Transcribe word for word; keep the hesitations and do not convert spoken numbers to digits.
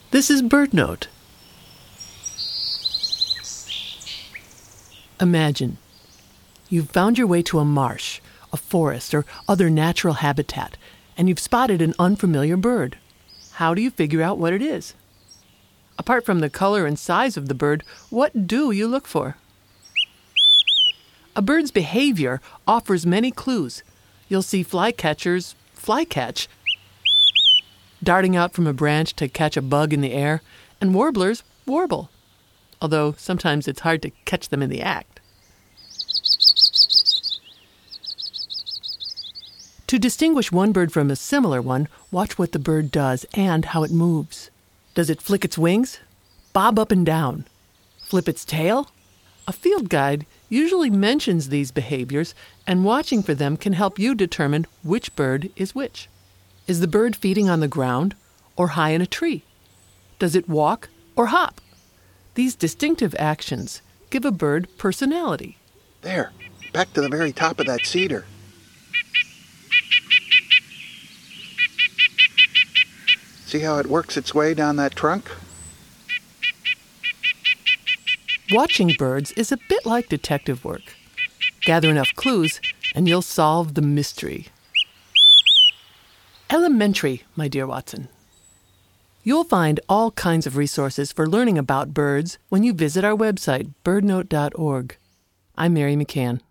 This is BirdNote. Imagine you've found your way to a marsh, a forest, or other natural habitat, and you've spotted an unfamiliar bird. How do you figure out what it is? Apart from the color and size of the bird, what do you look for? A bird's behavior offers many clues. You'll see flycatchers flycatch, darting out from a branch to catch a bug in the air, and warblers warble, although sometimes it's hard to catch them in the act. To distinguish one bird from a similar one, watch what the bird does and how it moves. Does it flick its wings? Bob up and down? Flip its tail? A field guide usually mentions these behaviors, and watching for them can help you determine which bird is which. Is the bird feeding on the ground or high in a tree? Does it walk or hop? These distinctive actions give a bird personality. There, back to the very top of that cedar. See how it works its way down that trunk? Watching birds is a bit like detective work. Gather enough clues, and you'll solve the mystery. Elementary, my dear Watson. You'll find all kinds of resources for learning about birds when you visit our website, bird note dot org. I'm Mary McCann.